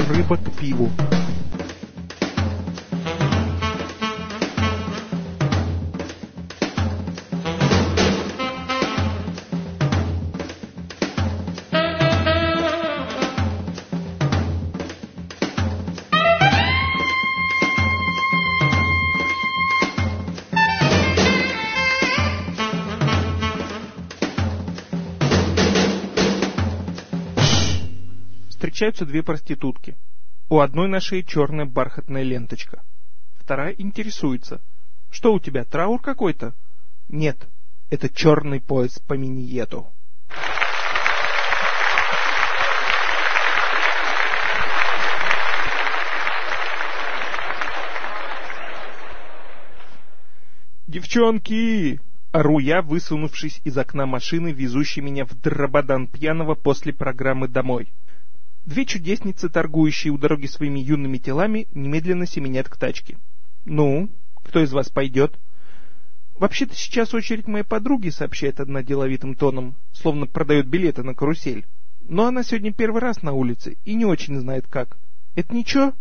рыба к пиву. Встречаются две проститутки. У одной на шее черная бархатная ленточка. Вторая интересуется. Что у тебя, траур какой-то? Нет, это черный пояс по миниету. «Девчонки!» — ору я, высунувшись из окна машины, везущей меня в Драбадан пьяного после программы домой. Две чудесницы, торгующие у дороги своими юными телами, немедленно семенят к тачке. «Ну, кто из вас пойдет?» «Вообще-то сейчас очередь моей подруги», — сообщает одна деловитым тоном, словно продает билеты на карусель. «Но она сегодня первый раз на улице и не очень знает как. Это ничего?»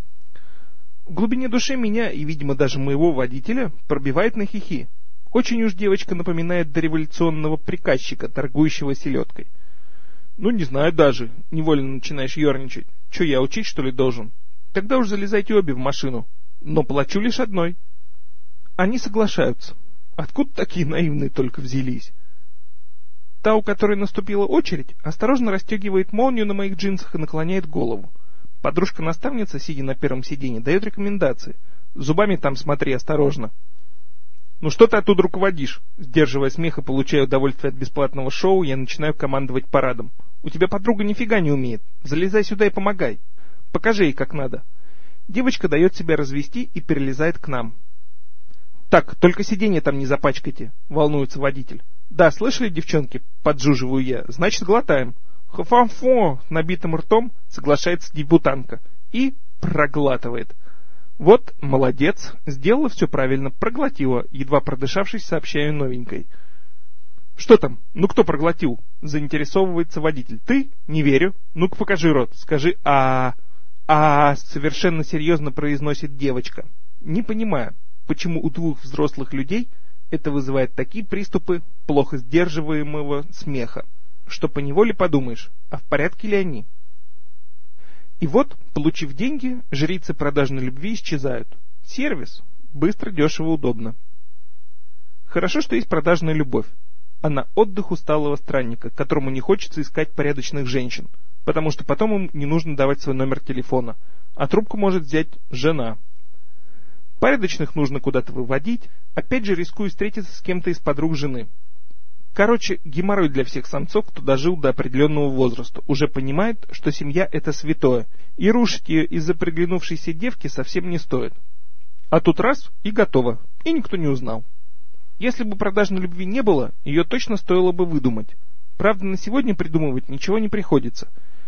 В глубине души меня и, видимо, даже моего водителя пробивает на хихи. Очень уж девочка напоминает дореволюционного приказчика, торгующего селедкой. «Ну, не знаю даже», — невольно начинаешь ерничать. «Че, я учить, что ли, должен? Тогда уж залезайте обе в машину. Но плачу лишь одной». Они соглашаются. Откуда такие наивные только взялись? Та, у которой наступила очередь, осторожно расстегивает молнию на моих джинсах и наклоняет голову. Подружка-наставница, сидя на первом сиденье, дает рекомендации. «Зубами там смотри осторожно». «Ну что ты оттуда руководишь?» Сдерживая смех и получая удовольствие от бесплатного шоу, я начинаю командовать парадом. «У тебя подруга нифига не умеет. Залезай сюда и помогай. Покажи ей, как надо». Девочка дает себя развести и перелезает к нам. «Так, только сиденье там не запачкайте», — волнуется водитель. «Да, слышали, девчонки?» — поджуживаю я. «Значит, глотаем». «Хафамфо!» — набитым ртом соглашается дебютантка и проглатывает. «Вот, молодец, сделала все правильно, проглотила», едва продышавшись, сообщаю новенькой. «Что там? Ну кто проглотил?» — заинтересовывается водитель. «Ты? Не верю. Ну-ка покажи рот. Скажи совершенно серьезно произносит девочка. Не понимаю, почему у двух взрослых людей это вызывает такие приступы плохо сдерживаемого смеха, что поневоле подумаешь, а в порядке ли они? И вот, получив деньги, жрицы продажной любви исчезают. Сервис. Быстро, дешево, удобно. Хорошо, что есть продажная любовь. Она отдых усталого странника, которому не хочется искать порядочных женщин, потому что потом им не нужно давать свой номер телефона, а трубку может взять жена. Порядочных нужно куда-то выводить, опять же рискуя встретиться с кем-то из подруг жены. Короче, геморрой для всех самцов, кто дожил до определенного возраста, уже понимает, что семья — это святое, и рушить ее из-за приглянувшейся девки совсем не стоит. А тут раз — и готово, и никто не узнал. Если бы продажной любви не было, ее точно стоило бы выдумать. Правда, на сегодня придумывать ничего не приходится.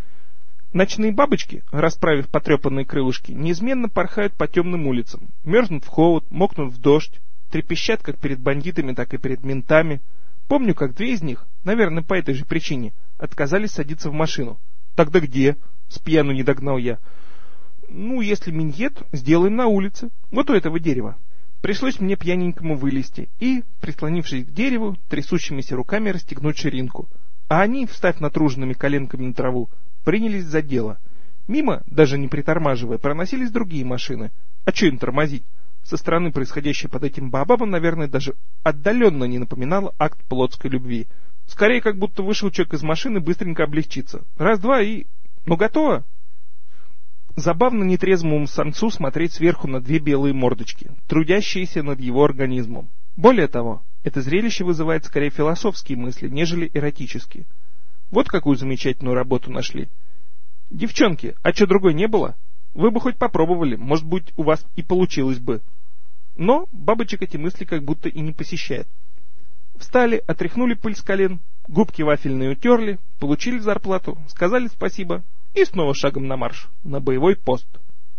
Ночные бабочки, расправив потрепанные крылышки, неизменно порхают по темным улицам, мерзнут в холод, мокнут в дождь, трепещат как перед бандитами, так и перед ментами. Помню, как две из них, наверное, по этой же причине, отказались садиться в машину. «Тогда где?» — спьяну не догнал я. «Ну, если миньет, сделаем на улице, вот у этого дерева». Пришлось мне пьяненькому вылезти и, прислонившись к дереву, трясущимися руками расстегнуть ширинку. А они, встав натруженными коленками на траву, принялись за дело. Мимо, даже не притормаживая, проносились другие машины. А че им тормозить? Со стороны происходящее под этим баобабом, наверное, даже отдаленно не напоминало акт плотской любви. Скорее, как будто вышел человек из машины быстренько облегчиться. Раз-два и... Ну, готово! Забавно нетрезвому самцу смотреть сверху на две белые мордочки, трудящиеся над его организмом. Более того, это зрелище вызывает скорее философские мысли, нежели эротические. Вот какую замечательную работу нашли. Девчонки, а что другой не было? Вы бы хоть попробовали, может быть, у вас и получилось бы. Но бабочек эти мысли как будто и не посещают. Встали, отряхнули пыль с колен, губки вафельные утерли, получили зарплату, сказали спасибо и снова шагом на марш, на боевой пост.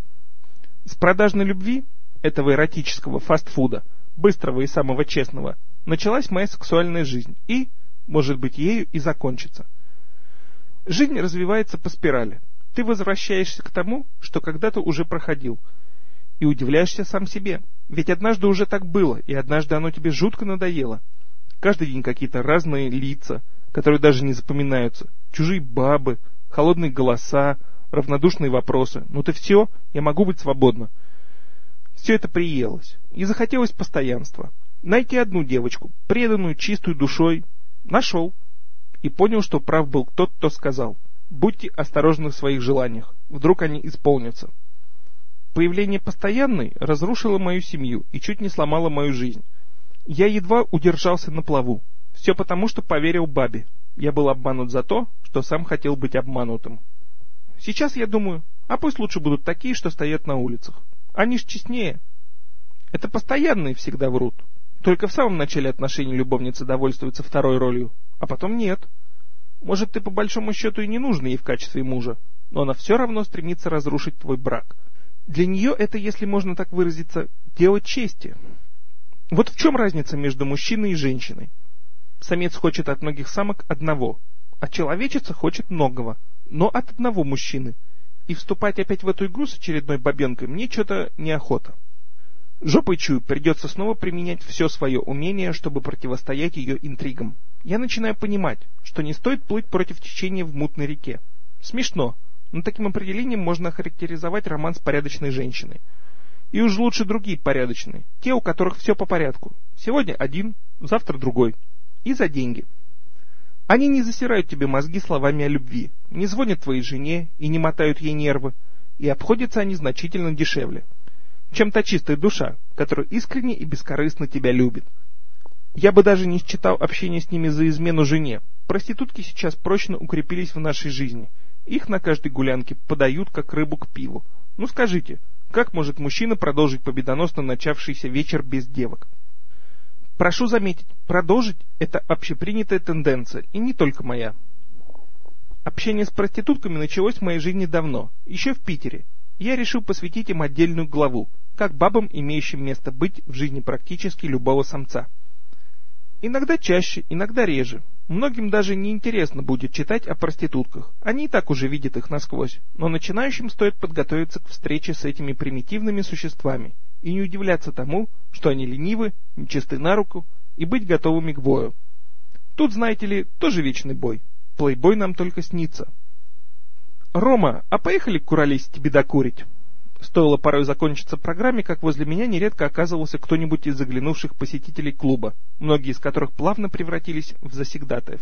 С продажной любви, этого эротического фастфуда, быстрого и самого честного, началась моя сексуальная жизнь и, может быть, ею и закончится. Жизнь развивается по спирали. Ты возвращаешься к тому, что когда-то уже проходил, и удивляешься сам себе. Ведь однажды уже так было, и однажды оно тебе жутко надоело. Каждый день какие-то разные лица, которые даже не запоминаются, чужие бабы, холодные голоса, равнодушные вопросы. Ну ты все, я могу быть свободна. Все это приелось, и захотелось постоянства. Найти одну девочку, преданную, чистую душой. Нашел. И понял, что прав был тот, кто сказал: будьте осторожны в своих желаниях, вдруг они исполнятся. Появление постоянной разрушило мою семью и чуть не сломало мою жизнь. Я едва удержался на плаву. Все потому, что поверил бабе. Я был обманут за то, что сам хотел быть обманутым. Сейчас я думаю, а пусть лучше будут такие, что стоят на улицах. Они ж честнее. Это постоянные всегда врут. Только в самом начале отношений любовница довольствуется второй ролью, а потом нет. Может, ты по большому счету и не нужен ей в качестве мужа, но она все равно стремится разрушить твой брак. Для нее это, если можно так выразиться, дело чести. Вот в чем разница между мужчиной и женщиной? Самец хочет от многих самок одного, а человечица хочет многого, но от одного мужчины. И вступать опять в эту игру с очередной бабенкой мне что-то неохота. Жопой чую, придется снова применять все свое умение, чтобы противостоять ее интригам. Я начинаю понимать, что не стоит плыть против течения в мутной реке. Смешно, но таким определением можно охарактеризовать роман с порядочной женщиной. И уж лучше другие порядочные, те, у которых все по порядку. Сегодня один, завтра другой. И за деньги. Они не засирают тебе мозги словами о любви, не звонят твоей жене и не мотают ей нервы, и обходятся они значительно дешевле, чем та чистая душа, которая искренне и бескорыстно тебя любит. Я бы даже не считал общение с ними за измену жене. Проститутки сейчас прочно укрепились в нашей жизни. Их на каждой гулянке подают, как рыбу к пиву. Ну скажите, как может мужчина продолжить победоносно начавшийся вечер без девок? Прошу заметить, продолжить – это общепринятая тенденция, и не только моя. Общение с проститутками началось в моей жизни давно, еще в Питере. Я решил посвятить им отдельную главу, как бабам, имеющим место быть в жизни практически любого самца. Иногда чаще, иногда реже. Многим даже не интересно будет читать о проститутках, они и так уже видят их насквозь, но начинающим стоит подготовиться к встрече с этими примитивными существами и не удивляться тому, что они ленивы, нечисты на руку и быть готовыми к бою. Тут, знаете ли, тоже вечный бой. Плейбой нам только снится. «Рома, а поехали к Куралисе тебе докурить?» Стоило порой закончиться программе, как возле меня нередко оказывался кто-нибудь из заглянувших посетителей клуба, многие из которых плавно превратились в завсегдатаев.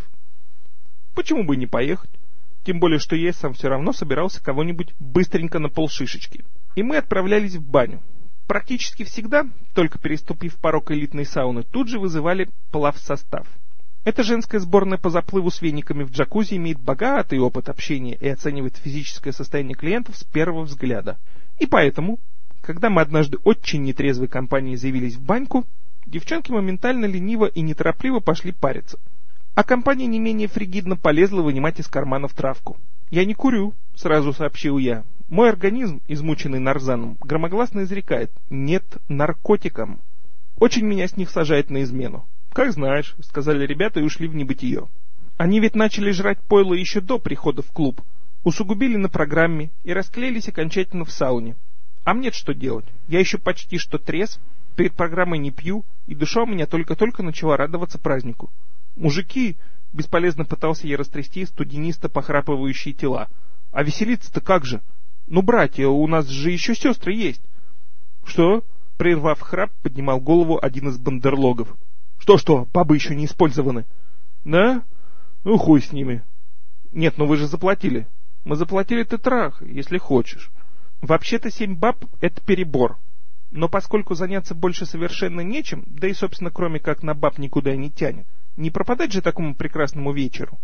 Почему бы не поехать? Тем более, что я сам все равно собирался кого-нибудь быстренько на полшишечки. И мы отправлялись в баню. Практически всегда, только переступив порог элитной сауны, тут же вызывали плавсостав. Эта женская сборная по заплыву с вениками в джакузи имеет богатый опыт общения и оценивает физическое состояние клиентов с первого взгляда. И поэтому, когда мы однажды очень нетрезвой компанией заявились в баньку, девчонки моментально лениво и неторопливо пошли париться. А компания не менее фригидно полезла вынимать из карманов травку. «Я не курю», — сразу сообщил я. Мой организм, измученный нарзаном, громогласно изрекает «нет наркотикам». Очень меня с них сажает на измену. «Как знаешь», — сказали ребята и ушли в небытие. Они ведь начали жрать пойло еще до прихода в клуб, усугубили на программе и расклеились окончательно в сауне. А мне что делать? Я еще почти что трезв, перед программой не пью, и душа у меня только-только начала радоваться празднику. «Мужики!» — бесполезно пытался я растрясти студенисто похрапывающие тела. «А веселиться-то как же? Ну, братья, у нас же еще сестры есть!» «Что?» — прервав храп, поднимал голову один из бандерлогов. «Что-что, бабы еще не использованы?» «Да? Ну, хуй с ними». «Нет, ну вы же заплатили». «Мы заплатили тетрах, если хочешь». Вообще-то 7 баб — это перебор. Но поскольку заняться больше совершенно нечем, да и, собственно, кроме как на баб никуда и не тянет, не пропадать же такому прекрасному вечеру.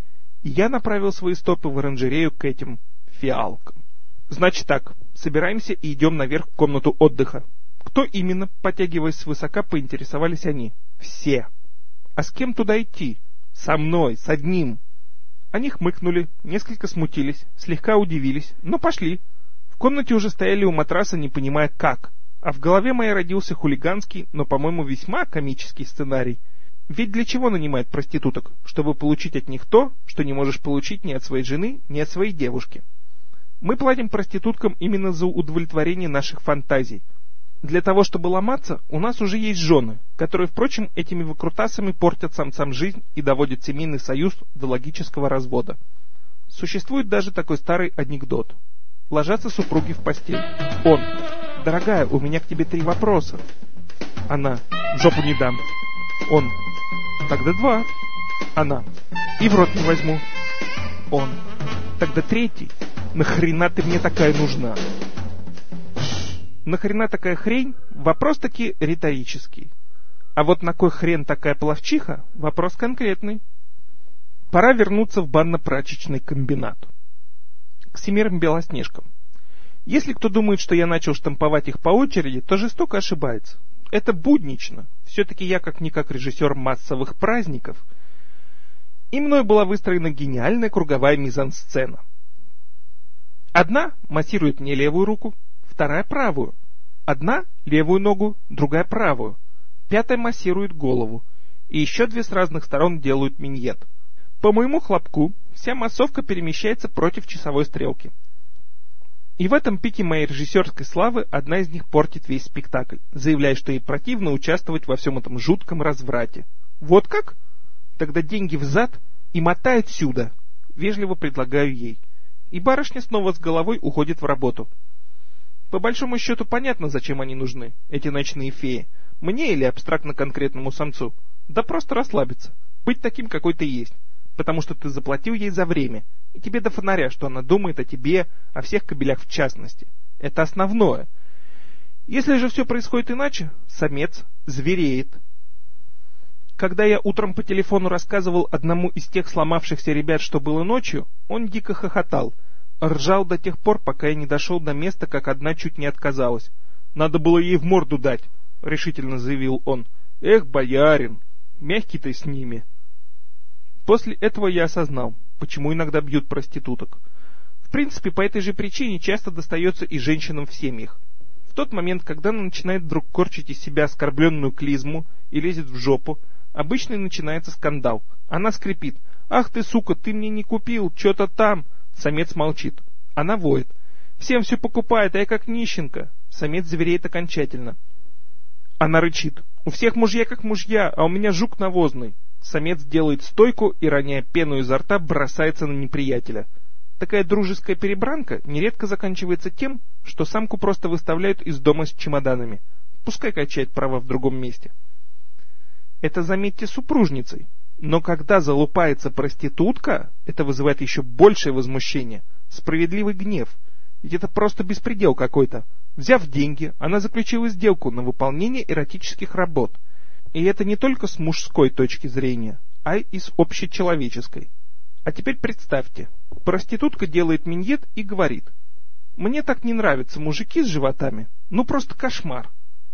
И я направил свои стопы в оранжерею к этим фиалкам. «Значит так, собираемся и идем наверх в комнату отдыха». «Кто именно?» — потягиваясь свысока, поинтересовались они. «Все». «А с кем туда идти?» «Со мной, с одним». Они хмыкнули, несколько смутились, слегка удивились, но пошли. В комнате уже стояли у матраса, не понимая как. А в голове моей родился хулиганский, но, по-моему, весьма комический сценарий. Ведь для чего нанимают проституток? Чтобы получить от них то, что не можешь получить ни от своей жены, ни от своей девушки. Мы платим проституткам именно за удовлетворение наших фантазий. Для того, чтобы ломаться, у нас уже есть жены, которые, впрочем, этими выкрутасами портят самцам жизнь и доводят семейный союз до логического развода. Существует даже такой старый анекдот. Ложатся супруги в постель. Он: «Дорогая, у меня к тебе 3 вопроса». Она: «В жопу не дам». Он: «Тогда 2». Она: «И в рот не возьму». Он: «Тогда 3. Нахрена ты мне такая нужна?» Нахрена такая хрень? Вопрос таки риторический. А вот на кой хрен такая пловчиха? Вопрос конкретный. Пора вернуться в банно-прачечный комбинат. К семерым белоснежкам. Если кто думает, что я начал штамповать их по очереди, то жестоко ошибается. Это буднично. Все-таки я как-никак режиссер массовых праздников. И мной была выстроена гениальная круговая мизансцена. Одна массирует мне левую руку, вторая правую. Одна левую ногу, другая правую. 5 массирует голову. И еще 2 с разных сторон делают миньет. По моему хлопку вся массовка перемещается против часовой стрелки. И в этом пике моей режиссерской славы одна из них портит весь спектакль, заявляя, что ей противно участвовать во всем этом жутком разврате. Вот как? Тогда деньги взад и мотай отсюда, вежливо предлагаю ей. И барышня снова с головой уходит в работу. По большому счету понятно, зачем они нужны, эти ночные феи. Мне или абстрактно-конкретному самцу? Да просто расслабиться. Быть таким, какой ты есть. Потому что ты заплатил ей за время. И тебе до фонаря, что она думает о тебе, о всех кобелях в частности. Это основное. Если же все происходит иначе, самец звереет. Когда я утром по телефону рассказывал одному из тех сломавшихся ребят, что было ночью, он дико хохотал. Ржал до тех пор, пока я не дошел до места, как одна чуть не отказалась. «Надо было ей в морду дать», — решительно заявил он. «Эх, боярин, мягкий ты с ними». После этого я осознал, почему иногда бьют проституток. В принципе, по этой же причине часто достается и женщинам в семьях. В тот момент, когда она начинает вдруг корчить из себя оскорбленную клизму и лезет в жопу, обычно начинается скандал. Она скрипит: «Ах ты, сука, ты мне не купил, что-то там». Самец молчит. Она воет: «Всем все покупает, а я как нищенка». Самец звереет окончательно. Она рычит: «У всех мужья как мужья, а у меня жук навозный». Самец делает стойку и, роняя пену изо рта, бросается на неприятеля. Такая дружеская перебранка нередко заканчивается тем, что самку просто выставляют из дома с чемоданами. Пускай качает права в другом месте. Это, заметьте, супружницей. Но когда залупается проститутка, это вызывает еще большее возмущение, справедливый гнев. Ведь это просто беспредел какой-то. Взяв деньги, она заключила сделку на выполнение эротических работ. И это не только с мужской точки зрения, а и с общечеловеческой. А теперь представьте, проститутка делает миньет и говорит: «Мне так не нравятся мужики с животами, ну просто кошмар».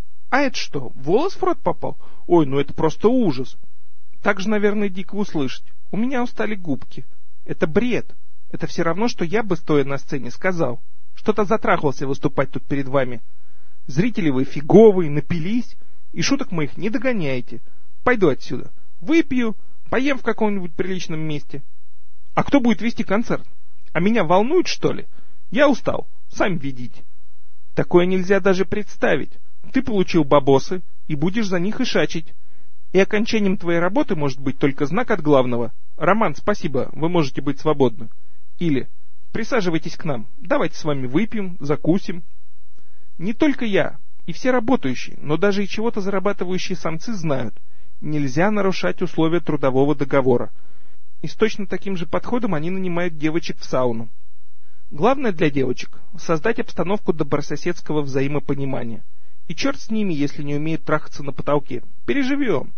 А это что, волос в рот попал? Ой, ну это просто ужас. Так же, наверное, дико услышать: «У меня устали губки». Это бред. Это все равно, что я бы, стоя на сцене, сказал: «Что-то затрахался выступать тут перед вами. Зрители вы фиговые, напились, и шуток моих не догоняете. Пойду отсюда. Выпью, поем в каком-нибудь приличном месте». А кто будет вести концерт? А меня волнует, что ли? Я устал, сами видите. Такое нельзя даже представить. Ты получил бабосы и будешь за них ишачить. И окончанием твоей работы может быть только знак от главного: «Роман, спасибо, вы можете быть свободны». Или «Присаживайтесь к нам, давайте с вами выпьем, закусим». Не только я и все работающие, но даже и чего-то зарабатывающие самцы знают: нельзя нарушать условия трудового договора. И с точно таким же подходом они нанимают девочек в сауну. Главное для девочек — создать обстановку добрососедского взаимопонимания. И черт с ними, если не умеют трахаться на потолке. Переживем.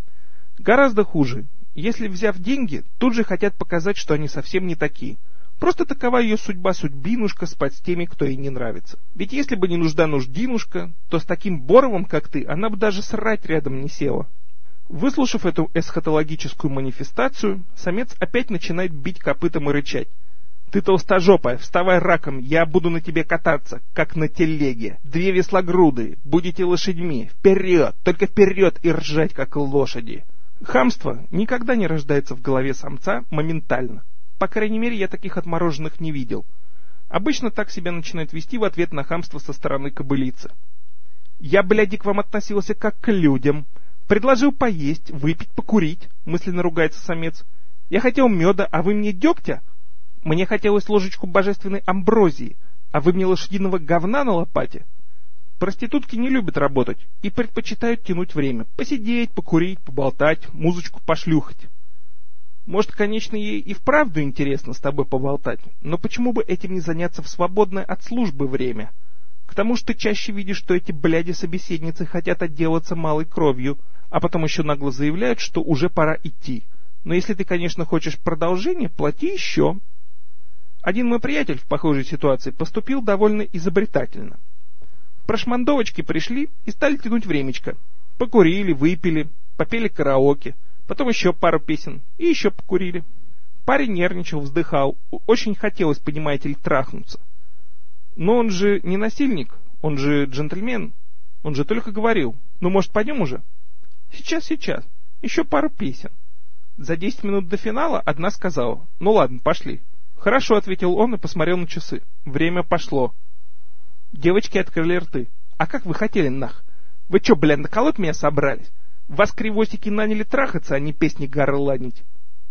Гораздо хуже, если, взяв деньги, тут же хотят показать, что они совсем не такие. Просто такова ее судьба-судьбинушка — спать с теми, кто ей не нравится. Ведь если бы не нужда-нуждинушка, то с таким Боровым, как ты, она бы даже срать рядом не села. Выслушав эту эсхатологическую манифестацию, самец опять начинает бить копытом и рычать: «Ты толстожопая, вставай раком, я буду на тебе кататься, как на телеге. 2 веслогрудые, будете лошадьми, вперед, только вперед и ржать, как лошади». Хамство никогда не рождается в голове самца моментально. По крайней мере, я таких отмороженных не видел. Обычно так себя начинает вести в ответ на хамство со стороны кобылицы. «Я, бляди, к вам относился как к людям. Предложил поесть, выпить, покурить», — мысленно ругается самец. «Я хотел меда, а вы мне дегтя? Мне хотелось ложечку божественной амброзии, а вы мне лошадиного говна на лопате». Проститутки не любят работать и предпочитают тянуть время, посидеть, покурить, поболтать, музычку пошлюхать. Может, конечно, ей и вправду интересно с тобой поболтать, но почему бы этим не заняться в свободное от службы время? К тому же ты чаще видишь, что эти бляди-собеседницы хотят отделаться малой кровью, а потом еще нагло заявляют, что уже пора идти. Но если ты, конечно, хочешь продолжения, плати еще. Один мой приятель в похожей ситуации поступил довольно изобретательно. Прошмандовочки пришли и стали тянуть времечко. Покурили, выпили, попели караоке, потом еще пару песен и еще покурили. Парень нервничал, вздыхал, очень хотелось, понимаете ли, трахнуться. Но он же не насильник, он же джентльмен, он же только говорил: «Ну, может, пойдем уже?» «Сейчас, еще пару песен». За 10 минут до финала одна сказала: «Ну ладно, пошли». «Хорошо», — ответил он и посмотрел на часы. Время пошло. Девочки открыли рты. «А как вы хотели, нах? Вы че, блядь, наколоть меня собрались? Вас кривосики наняли трахаться, а не песни горланить».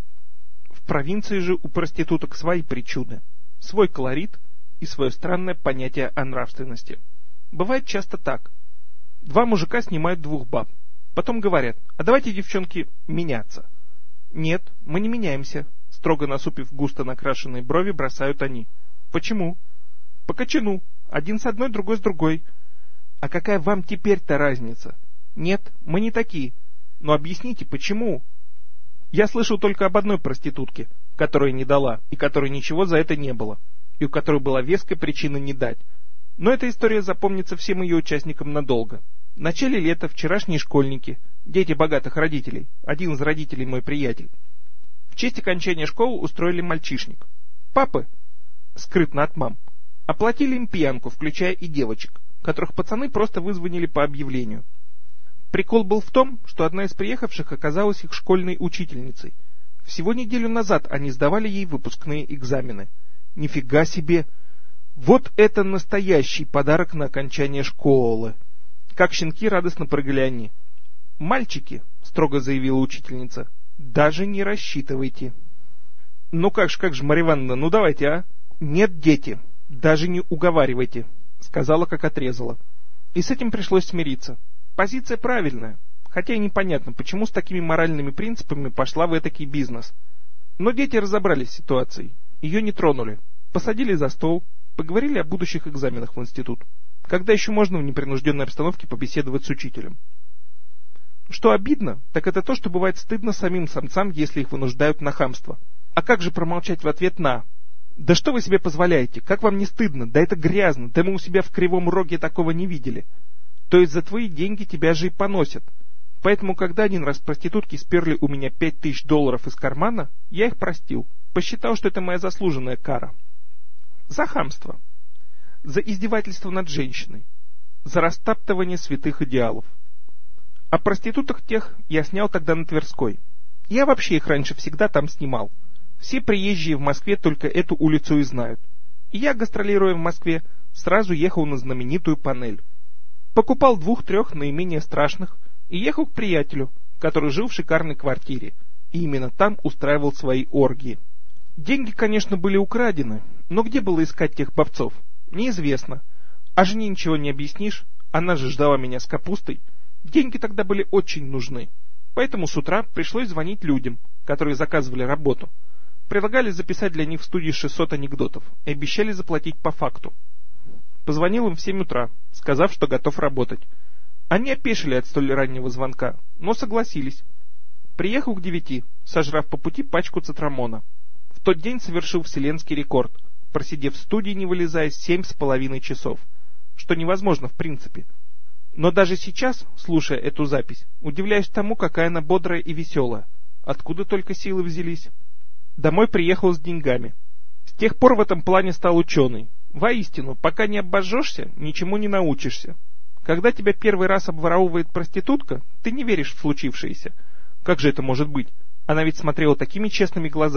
В провинции же у проституток свои причуды, свой колорит и свое странное понятие о нравственности. Бывает часто так. Два мужика снимают двух баб. Потом говорят: «А давайте, девчонки, меняться». «Нет, мы не меняемся», — строго насупив густо накрашенные брови, бросают они. «Почему?» «По кочану. Один с одной, другой с другой». «А какая вам теперь-то разница?» «Нет, мы не такие». «Но объясните, почему?» Я слышал только об одной проститутке, которая не дала, и которой ничего за это не было, и у которой была веская причина не дать. Но эта история запомнится всем ее участникам надолго. В начале лета вчерашние школьники, дети богатых родителей, один из родителей мой приятель, в честь окончания школы устроили мальчишник. Папы, скрытно от мам, оплатили им пьянку, включая и девочек, которых пацаны просто вызвонили по объявлению. Прикол был в том, что одна из приехавших оказалась их школьной учительницей. Всего неделю назад они сдавали ей выпускные экзамены. Нифига себе! Вот это настоящий подарок на окончание школы! Как щенки радостно прыгали они. «Мальчики», — строго заявила учительница, — «даже не рассчитывайте». «Ну как ж, Марья Ивановна, ну давайте, а?» «Нет, дети, даже не уговаривайте», — сказала, как отрезала. И с этим пришлось смириться. Позиция правильная, хотя и непонятно, почему с такими моральными принципами пошла в этакий бизнес. Но дети разобрались с ситуацией, ее не тронули, посадили за стол, поговорили о будущих экзаменах в институт. Когда еще можно в непринужденной обстановке побеседовать с учителем? Что обидно, так это то, что бывает стыдно самим самцам, если их вынуждают на хамство. А как же промолчать в ответ на: «Да что вы себе позволяете? Как вам не стыдно? Да это грязно, да мы у себя в Кривом Роге такого не видели». То есть за твои деньги тебя же и поносят. Поэтому, когда один раз проститутки сперли у меня $5000 из кармана, я их простил, посчитал, что это моя заслуженная кара. За хамство. За издевательство над женщиной. За растаптывание святых идеалов. О проституток тех я снял тогда на Тверской. Я вообще их раньше всегда там снимал. Все приезжие в Москве только эту улицу и знают. И я, гастролируя в Москве, сразу ехал на знаменитую Панель. Покупал 2-3 наименее страшных и ехал к приятелю, который жил в шикарной квартире, и именно там устраивал свои оргии. Деньги, конечно, были украдены, но где было искать тех бобцов, неизвестно. А жене ничего не объяснишь, она же ждала меня с капустой. Деньги тогда были очень нужны, поэтому с утра пришлось звонить людям, которые заказывали работу. Предлагали записать для них в студии 600 анекдотов и обещали заплатить по факту. Позвонил им в 7 утра, сказав, что готов работать. Они опешили от столь раннего звонка, но согласились. Приехал к 9, сожрав по пути пачку цитрамона. В тот день совершил вселенский рекорд, просидев в студии, не вылезая, 7,5 часов, что невозможно в принципе. Но даже сейчас, слушая эту запись, удивляюсь тому, какая она бодрая и веселая. Откуда только силы взялись? Домой приехал с деньгами. С тех пор в этом плане стал ученый. Воистину, пока не обожжешься, ничему не научишься. Когда тебя первый раз обворовывает проститутка, ты не веришь в случившееся. Как же это может быть? Она ведь смотрела такими честными глазами.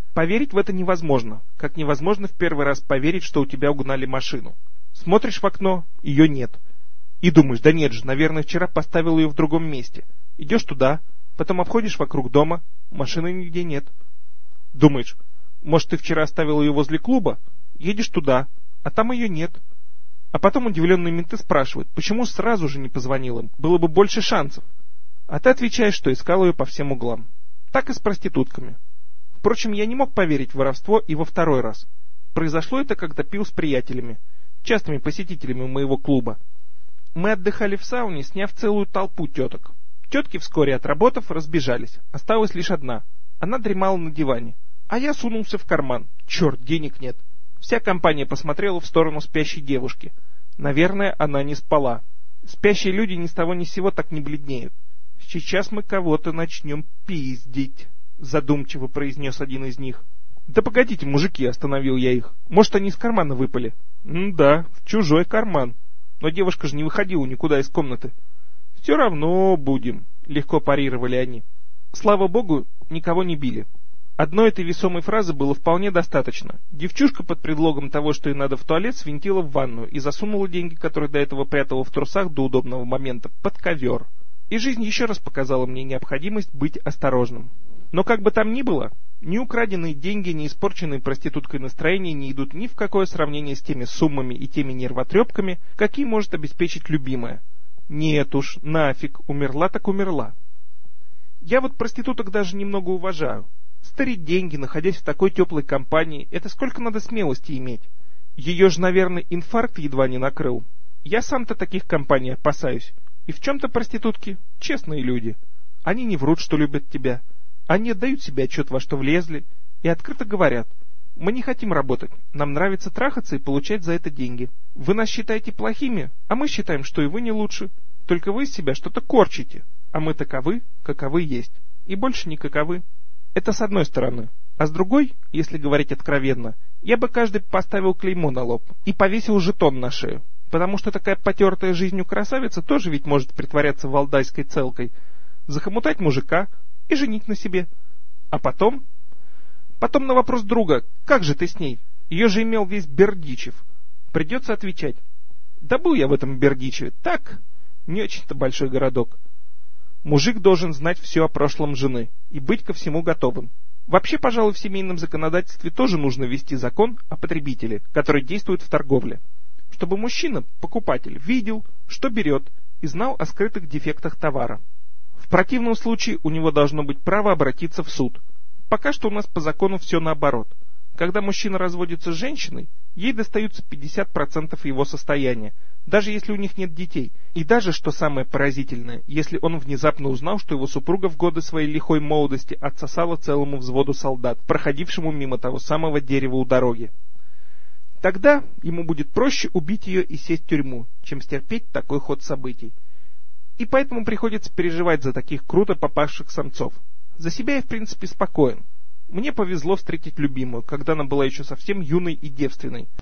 Поверить в это невозможно, как невозможно в первый раз поверить, что у тебя угнали машину. Смотришь в окно, ее нет. И думаешь, да нет же, наверное, вчера поставил ее в другом месте. Идешь туда, потом обходишь вокруг дома, машины нигде нет. Думаешь, может, ты вчера оставил ее возле клуба? Едешь туда, а там ее нет. А потом удивленные менты спрашивают, почему сразу же не позвонил им, было бы больше шансов. А ты отвечаешь, что искал ее по всем углам. Так и с проститутками. Впрочем, я не мог поверить в воровство и во второй раз. Произошло это, когда пил с приятелями, частыми посетителями моего клуба. Мы отдыхали в сауне, сняв целую толпу теток. Тетки, вскоре отработав, разбежались. Осталась лишь одна. Она дремала на диване. А я сунулся в карман. Черт, денег нет. Вся компания посмотрела в сторону спящей девушки. Наверное, она не спала. Спящие люди ни с того ни с сего так не бледнеют. «Сейчас мы кого-то начнем пиздить», — задумчиво произнес один из них. «Да погодите, мужики», — остановил я их. «Может, они из кармана выпали?» «Да, в чужой карман. Но девушка же не выходила никуда из комнаты». «Все равно будем», — легко парировали они. Слава богу, никого не били. Одной этой весомой фразы было вполне достаточно. Девчушка под предлогом того, что ей надо в туалет, свинтила в ванную и засунула деньги, которые до этого прятала в трусах до удобного момента, под ковер. И жизнь еще раз показала мне необходимость быть осторожным. Но как бы там ни было, ни украденные деньги, ни испорченные проституткой настроение не идут ни в какое сравнение с теми суммами и теми нервотрепками, какие может обеспечить любимая. Нет уж, нафиг, умерла так умерла. Я вот проституток даже немного уважаю. Старить деньги, находясь в такой теплой компании, это сколько надо смелости иметь. Ее же, наверное, инфаркт едва не накрыл. Я сам-то таких компаний опасаюсь. И в чем-то проститутки честные люди. Они не врут, что любят тебя. Они отдают себе отчет, во что влезли, и открыто говорят: мы не хотим работать, нам нравится трахаться и получать за это деньги. Вы нас считаете плохими, а мы считаем, что и вы не лучше. Только вы из себя что-то корчите, а мы таковы, каковы есть. И больше никаковы. Это с одной стороны. А с другой, если говорить откровенно, я бы каждый поставил клеймо на лоб и повесил жетон на шею. Потому что такая потертая жизнью красавица тоже ведь может притворяться валдайской целкой, захомутать мужика и женить на себе. А потом на вопрос друга: как же ты с ней? Ее же имел весь Бердичев. Придется отвечать: да был я в этом Бердичеве, так, не очень-то большой городок. Мужик должен знать все о прошлом жены и быть ко всему готовым. Вообще, пожалуй, в семейном законодательстве тоже нужно ввести закон о потребителе, который действует в торговле. Чтобы мужчина, покупатель, видел, что берет, и знал о скрытых дефектах товара. В противном случае у него должно быть право обратиться в суд. Пока что у нас по закону все наоборот. Когда мужчина разводится с женщиной, ей достаются 50% его состояния, даже если у них нет детей. И даже, что самое поразительное, если он внезапно узнал, что его супруга в годы своей лихой молодости отсосала целому взводу солдат, проходившему мимо того самого дерева у дороги. Тогда ему будет проще убить ее и сесть в тюрьму, чем стерпеть такой ход событий. И поэтому приходится переживать за таких круто попавших самцов. За себя я в принципе спокоен. Мне повезло встретить любимую, когда она была еще совсем юной и девственной.